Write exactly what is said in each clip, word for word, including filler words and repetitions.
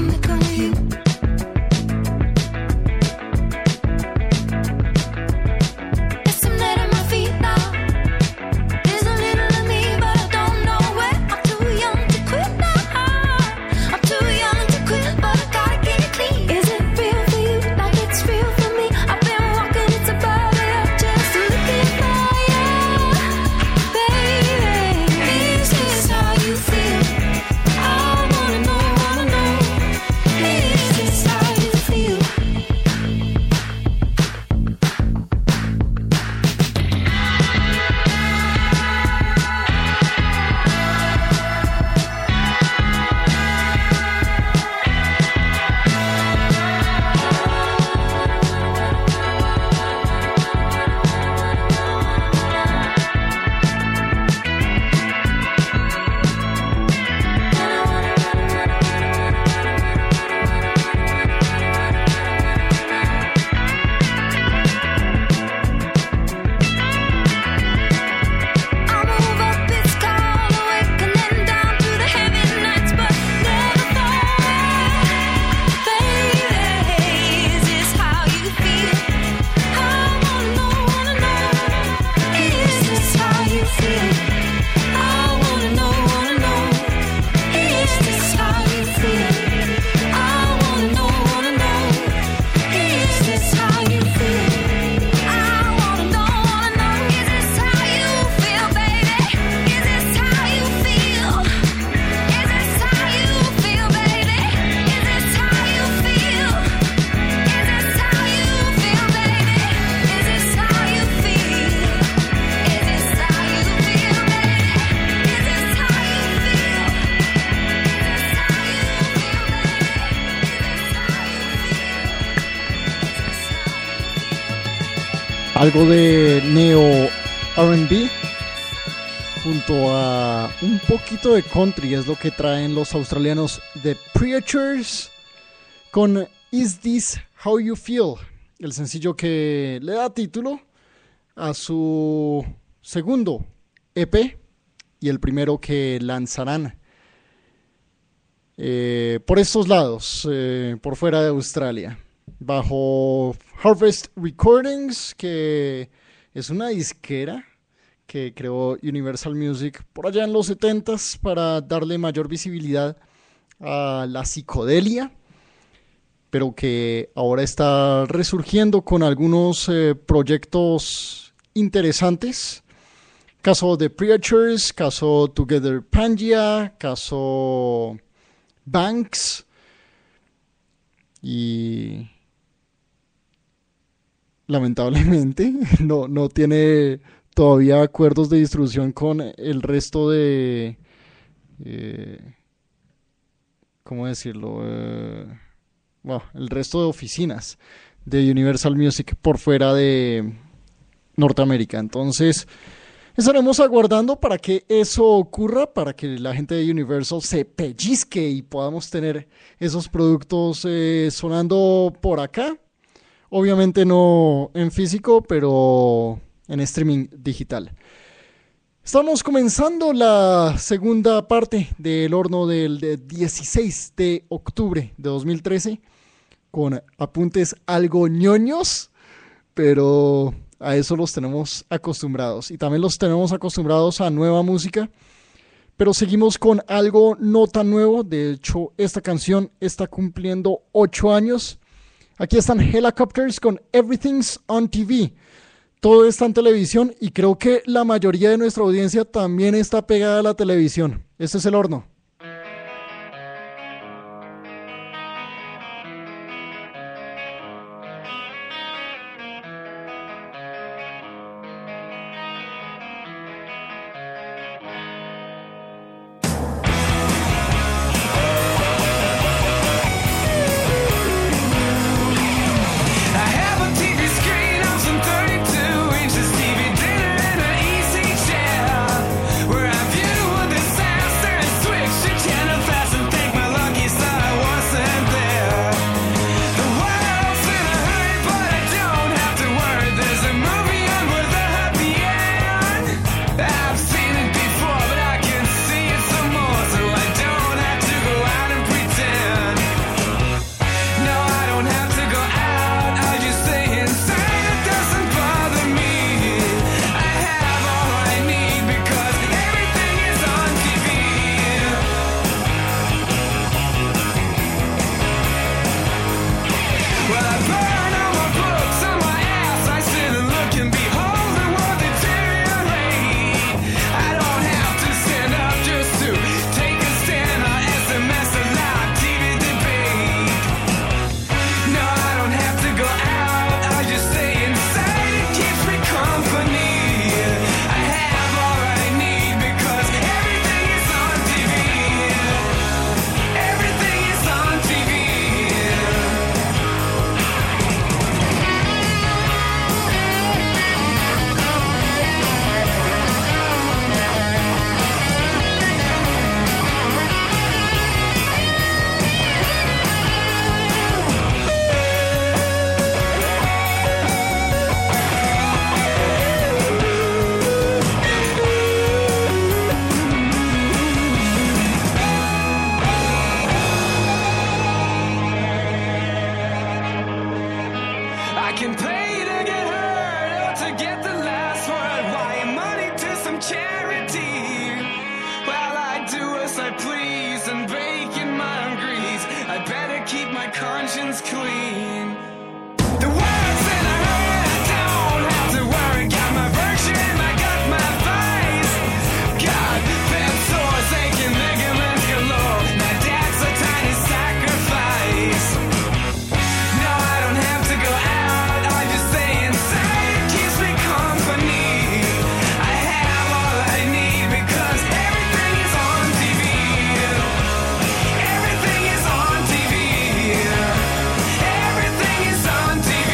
algo de neo R and B junto a un poquito de country es lo que traen los australianos The Preachers con Is This How You Feel, el sencillo que le da título a su segundo E P y el primero que lanzarán eh, por estos lados, eh, por fuera de Australia, bajo Harvest Recordings, que es una disquera que creó Universal Music por allá en los setentas para darle mayor visibilidad a la psicodelia, pero que ahora está resurgiendo con algunos eh, proyectos interesantes. Caso The Preachers, caso Together Pangea, caso Banks, y lamentablemente no, no tiene todavía acuerdos de distribución con el resto de, eh, ¿cómo decirlo? Eh, bueno, el resto de oficinas de Universal Music por fuera de Norteamérica. Entonces estaremos aguardando para que eso ocurra, para que la gente de Universal se pellizque y podamos tener esos productos eh, sonando por acá. Obviamente no en físico, pero en streaming digital. Estamos comenzando la segunda parte del horno del dieciséis de octubre de dos mil trece con apuntes algo ñoños, pero a eso los tenemos acostumbrados. Y también los tenemos acostumbrados a nueva música, pero seguimos con algo no tan nuevo. De hecho, esta canción está cumpliendo ocho años. Aquí están Helicopters con Everything's on T V. Todo está en televisión y creo que la mayoría de nuestra audiencia también está pegada a la televisión. Este es el horno. Switch can pay to get heard or to get the last word. Wire money to some charity. Well, I do as I please and bake in my own grease. I better keep my conscience clean. The words that I heard, I don't have to worry. Got my virtue and I got my vice. God, bent sores, aching ligaments galore. My dad's a tiny sacrifice. No, I don't have to go out, I just stay inside. It keeps me company. I have all I need because everything is on T V. Everything is on T V. Everything is on T V.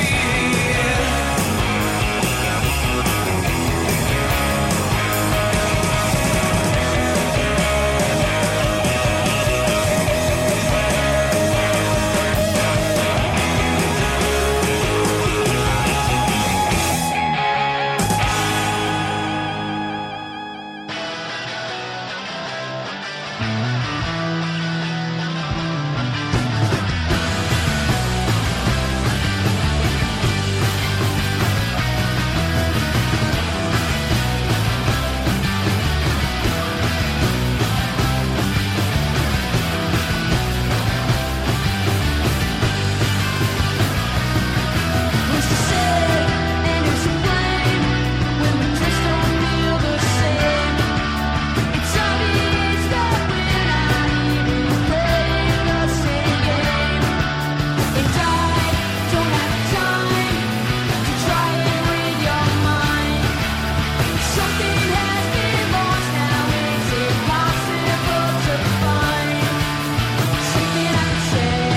Who's to say and who's to blame when we just don't feel the same? It's obvious that we're not even playing the same game. And I don't have time to try and read your mind. Something has been lost now, it's impossible to find. Something I can say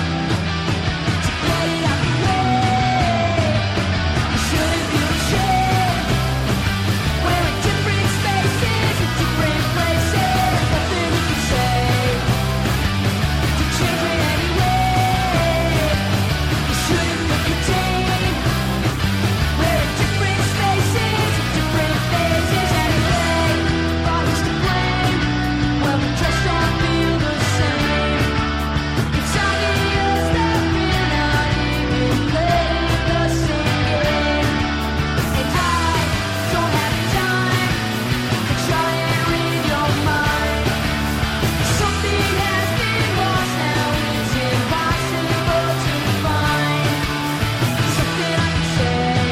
to get it out the way. You shouldn't feel ashamed. We're in different spaces, in different places. Nothing we can say to change it anyway. You shouldn't feel contained. We're in different spaces, in different phases anyway. Bodies to blame when we just don't feel the same. It's obvious that we're not even playing the same game. And I don't have time to try and read your mind. Something has been lost now, it's impossible to find. Something I can say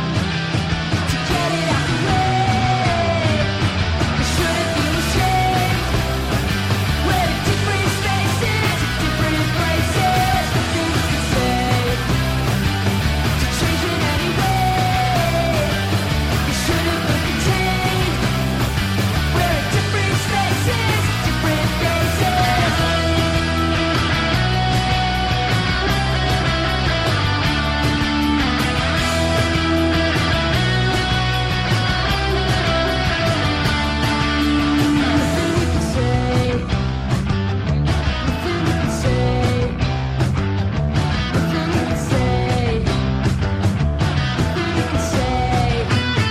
to get it out the way. You shouldn't feel ashamed. We're in different spaces, in different places. Nothing we can say to change it anyway. You shouldn't feel contained. We're in different spaces, different places. Nothing we can say. Nothing we can say. Nothing we can say. Nothing we can say.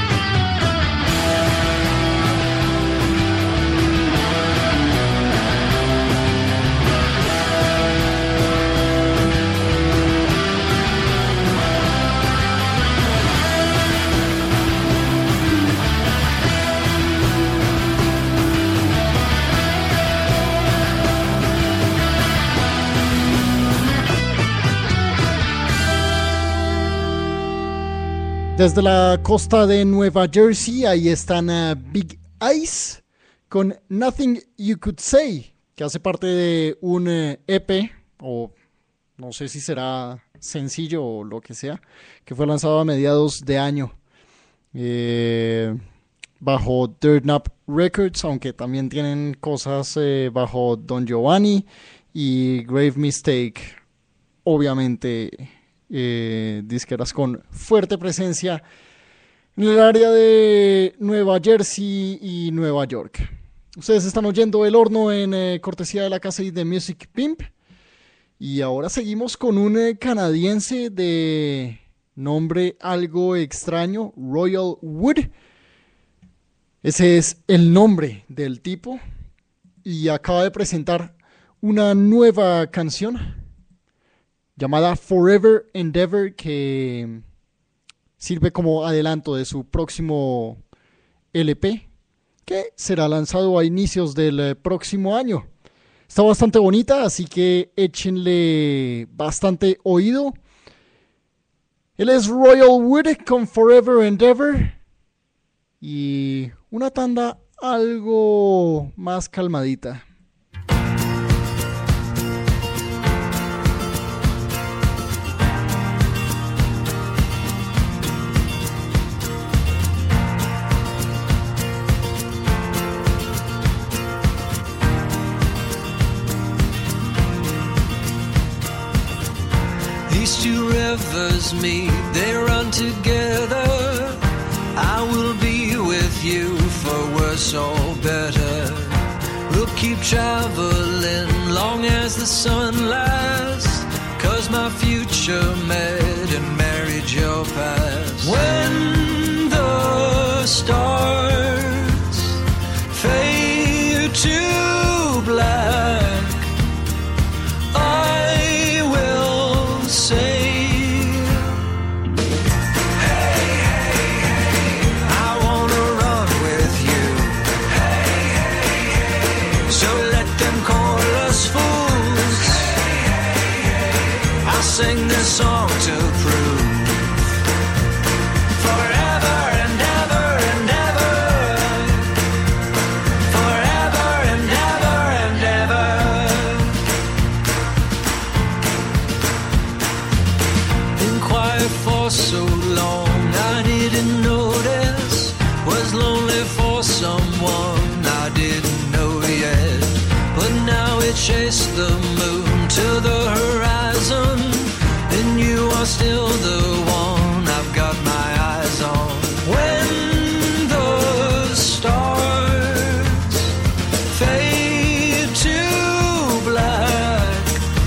Desde la costa de Nueva Jersey, ahí están uh, Big Eyes con Nothing You Could Say, que hace parte de un uh, E P, o no sé si será sencillo o lo que sea, que fue lanzado a mediados de año eh, bajo Dirt Nap Records, aunque también tienen cosas eh, bajo Don Giovanni y Grave Mistake, obviamente. Eh, disqueras con fuerte presencia en el área de Nueva Jersey y Nueva York. Ustedes están oyendo El Horno en eh, cortesía de la casa de Music Pimp. Y ahora seguimos con un eh, canadiense de nombre algo extraño, Royal Wood. Ese es el nombre del tipo. Y acaba de presentar una nueva canción llamada Forever Endeavor, que sirve como adelanto de su próximo L P, que será lanzado a inicios del eh, próximo año. Está bastante bonita, así que échenle bastante oído. Él es Royal Wood con Forever Endeavor y una tanda algo más calmadita. These two rivers meet, they run together. I will be with you for worse or better. We'll keep traveling long as the sun lasts, 'cause my future met and married your past. When the stars fade to black, I will say, hey, hey, hey, I wanna run with you. Hey, hey, hey, so let them call us fools. Hey, hey, hey, I'll sing this song to prove forever and ever and ever, forever and ever and ever. Been quiet for so long, I didn't notice. Was lonely for someone I didn't know yet. But now we chase the moon to the horizon, and you are still the one I've got my eyes on. When the stars fade to black,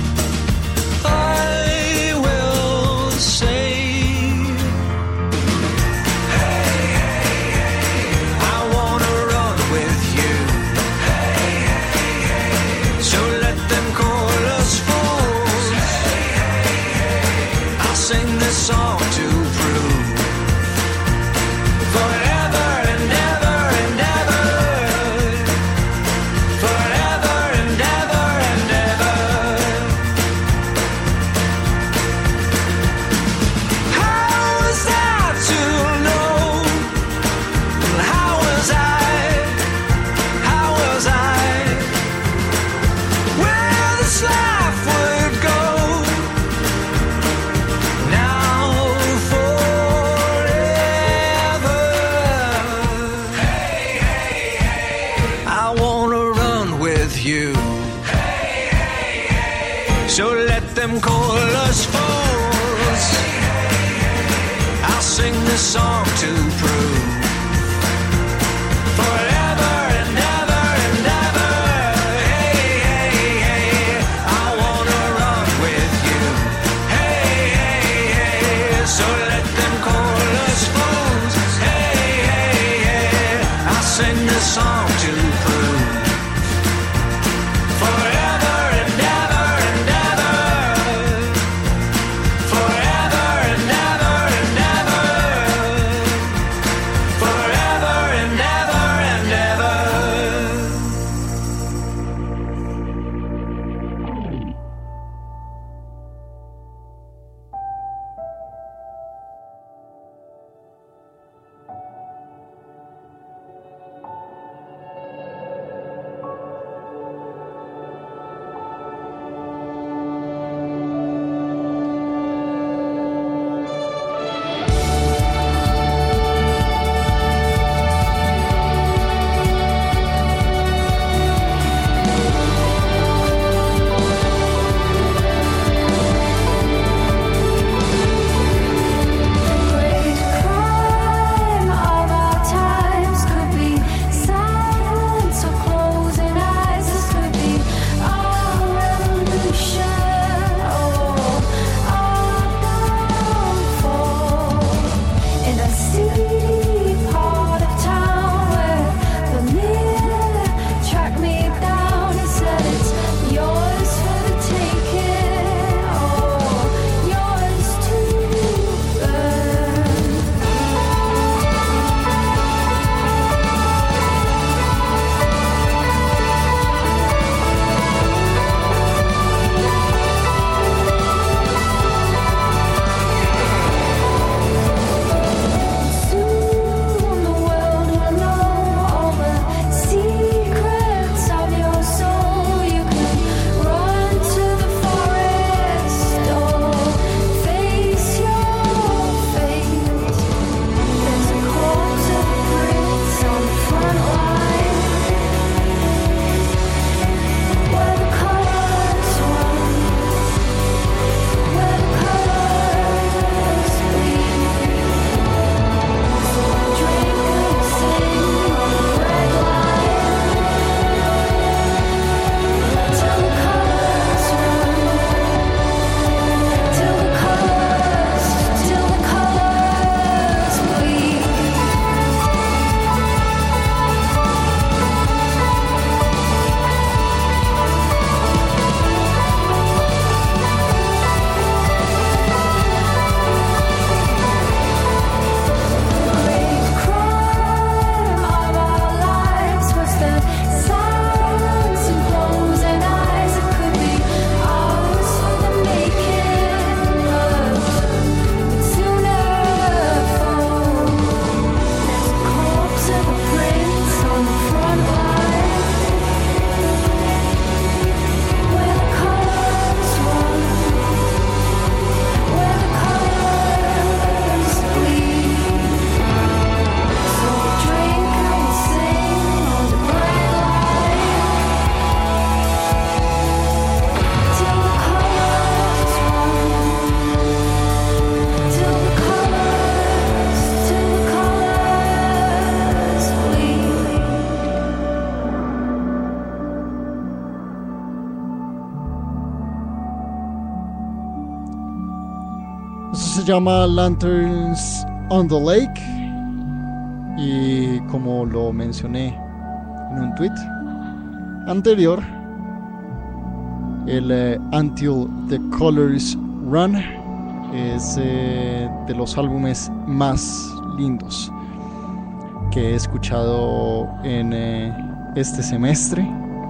I will say, hey, hey, hey, I wanna run with you. Hey, hey, hey, so let them call us fools. Hey, hey, hey, I'll sing this song to prove forever and ever and ever, forever and ever and ever. How was I to know? How was I? How was I? Where this life would go? Now forever. Hey, hey, hey, I wanna run with you. Hey, hey, hey, so let them call us fools. I'll sing this song to prove forever and ever and ever. Hey, hey, hey, I wanna run with you. Hey, hey, hey, so let them call us fools. Hey, hey, hey, I'll sing this song to prove forever and ever and ever, forever and ever and ever, Eso se llama Lanterns on the Lake. Y como lo mencioné en un tweet anterior, el eh, Until the Colors Run es eh, de los álbumes más lindos que he escuchado en eh, este semestre.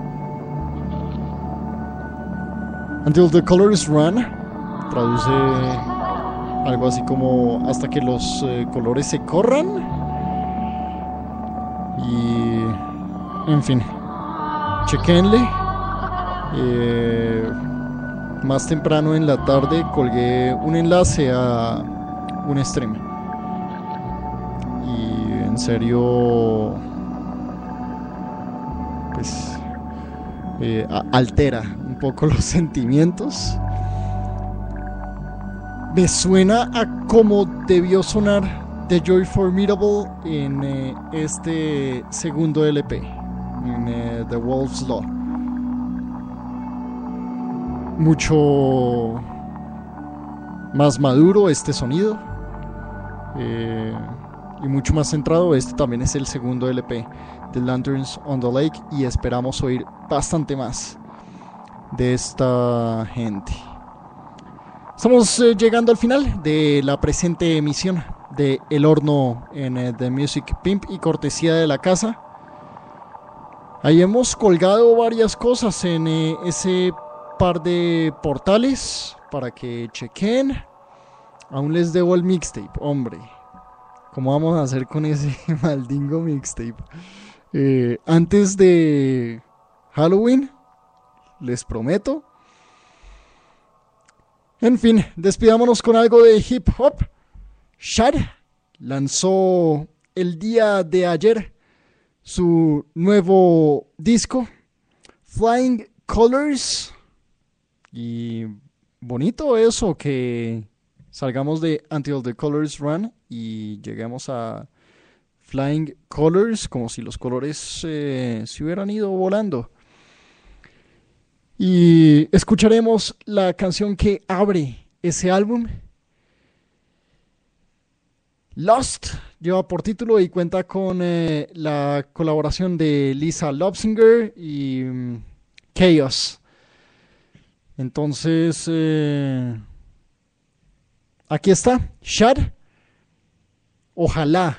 Until the Colors Run traduce algo así como hasta que los eh, colores se corran. Y en fin, chequenle. Eh, más temprano en la tarde colgué un enlace a un stream. Y en serio, pues eh, a- altera un poco los sentimientos. Me suena a cómo debió sonar The Joy Formidable en eh, este segundo L P, en eh, The Wolf's Law. Mucho más maduro este sonido, eh, y mucho más centrado. Este también es el segundo L P de Lanterns on the Lake y esperamos oír bastante más de esta gente. Estamos eh, llegando al final de la presente emisión de El Horno en eh, The Music Pimp y cortesía de la casa. Ahí hemos colgado varias cosas en eh, ese par de portales para que chequen. Aún les debo el mixtape, hombre. ¿Cómo vamos a hacer con ese maldingo mixtape? Eh, antes de Halloween, les prometo. En fin, despidámonos con algo de hip hop. Shad lanzó el día de ayer su nuevo disco, Flying Colors. Y bonito eso, que salgamos de Until the Colors Run y lleguemos a Flying Colors, como si los colores eh, se hubieran ido volando. Y escucharemos la canción que abre ese álbum. Lost lleva por título y cuenta con eh, la colaboración de Lisa Lobsinger y um, Chaos. Entonces, eh, aquí está, Shad. Ojalá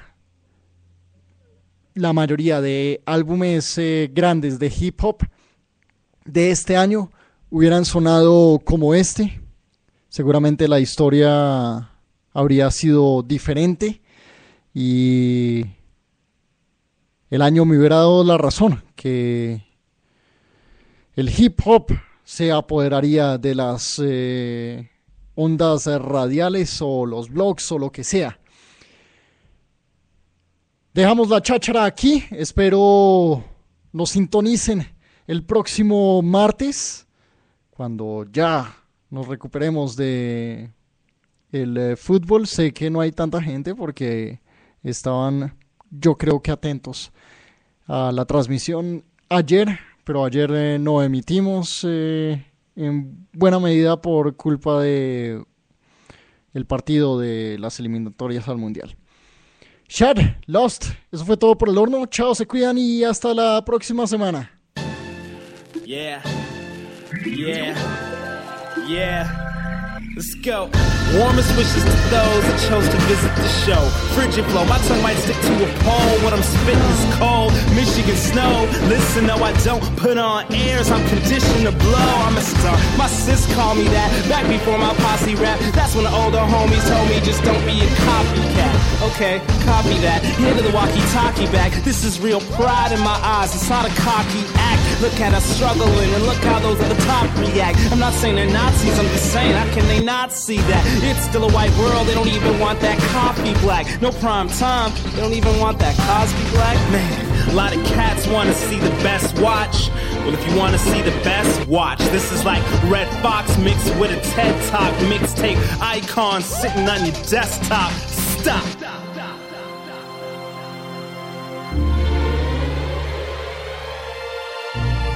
la mayoría de álbumes eh, grandes de hip hop de este año hubieran sonado como este. Seguramente la historia habría sido diferente y el año me hubiera dado la razón, que el hip hop se apoderaría de las eh, ondas radiales o los blogs o lo que sea. Dejamos la cháchara aquí. Espero nos sintonicen el próximo martes, cuando ya nos recuperemos de el eh, fútbol. Sé que no hay tanta gente porque estaban, yo creo que atentos a la transmisión ayer, pero ayer eh, no emitimos eh, en buena medida por culpa de el partido de las eliminatorias al Mundial. Shad, Lost, eso fue todo por El Horno. Chao, se cuidan y hasta la próxima semana. Yeah, yeah, yeah. Let's go. Warmest wishes to those that chose to visit the show. Frigid flow, my tongue might stick to a pole. What I'm spitting is cold. Michigan snow. Listen, no, I don't put on airs. I'm conditioned to blow. I'm a star. My sis called me that. Back before my posse rap. That's when the older homies told me just don't be a copycat. Okay, copy that. Hand of the walkie-talkie back. This is real pride in my eyes. It's not a cocky act. Look at us struggling and look how those at the top react. I'm not saying they're Nazis. I'm just saying, how can they not see that? It's still a white world, they don't even want that coffee black. No prime time, they don't even want that Cosby black. Man, a lot of cats wanna see the best watch. Well, if you wanna see the best, watch. This is like Red Fox mixed with a TED Talk mixtape icon sitting on your desktop. Stop.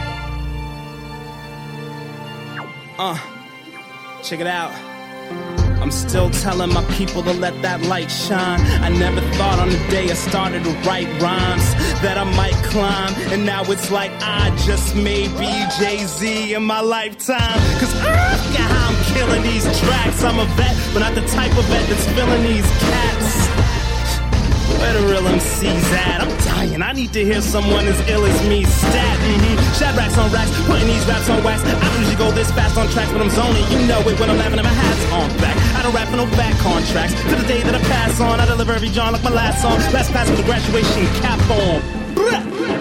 Uh, check it out. I'm still telling my people to let that light shine. I never thought on the day I started to write rhymes that I might climb, and now it's like I just may be Jay-Z in my lifetime. Cause uh, look at how I'm killing these tracks. I'm a vet, but not the type of vet that's filling these cats. Where the real M C's at? I'm dying, I need to hear someone as ill as me stat. Mm-hmm. Shad racks on racks, putting these raps on wax. I don't usually go this fast on tracks, but I'm zoning. You know it when I'm laughing at my hats on back. I don't rap for no back contracts. To the day that I pass on, I deliver every John like my last song. Last pass with a graduation cap on. Blah.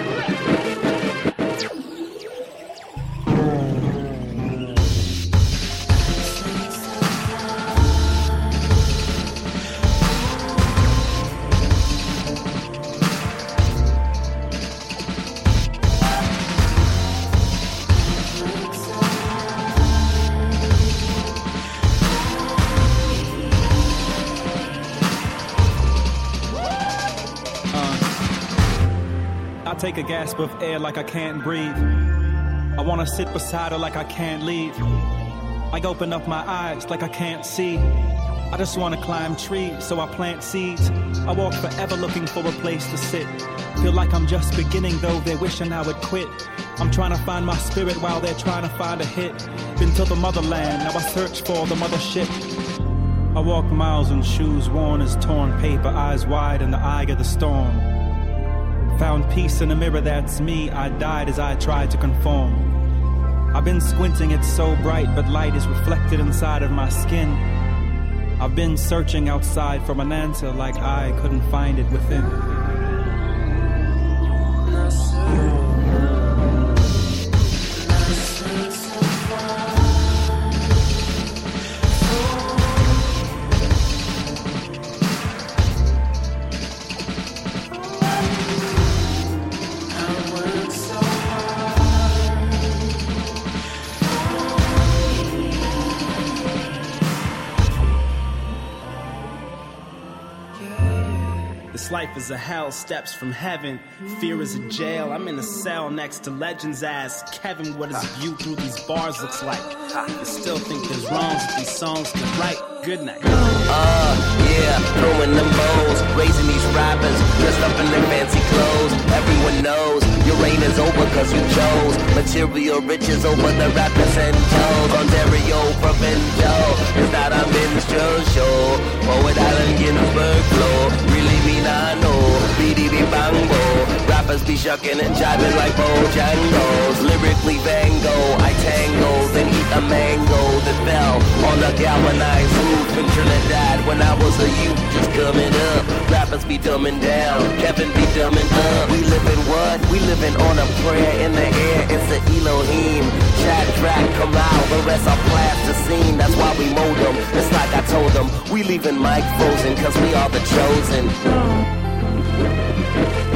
Take a gasp of air like I can't breathe. I wanna sit beside her like I can't leave. I open up my eyes like I can't see. I just wanna climb trees, so I plant seeds. I walk forever looking for a place to sit. Feel like I'm just beginning, though they're wishing I would quit. I'm trying to find my spirit while they're trying to find a hit. Been to the motherland, now I search for the mothership. I walk miles in shoes worn as torn paper, eyes wide in the eye of the storm. Found peace in a mirror, that's me. I died as I tried to conform. I've been squinting, it's so bright, but light is reflected inside of my skin. I've been searching outside for an answer like I couldn't find it within. Life is a hell, steps from heaven. Fear is a jail. I'm in a cell next to legends. Ask Kevin what his view through these bars looks like. You still think there's wrongs with these songs to write. Good night. Uh, yeah, throwing them bows, raising these rappers, dressed up in their fancy clothes. Everyone knows your reign is over cause you chose material riches over the rappers and toes. Ontario, Provincial, it's not a minstrel show. Poet Allen Ginsberg flow, really mean I know. B D B Bango, rappers be shucking and jiving like Bojangles. Lyrically Van Gogh, I tango, then eat a mango that fell on the galvanized roof in Trinidad when I was a youth just coming up. Rappers be dumbing down, Kevin be dumbing up. We live in what? We living on a prayer in the air, it's the Elohim. Chat track come out, the rest are plasticine. That's why we mold them, it's like I told them. We leaving Mike frozen cause we are the chosen.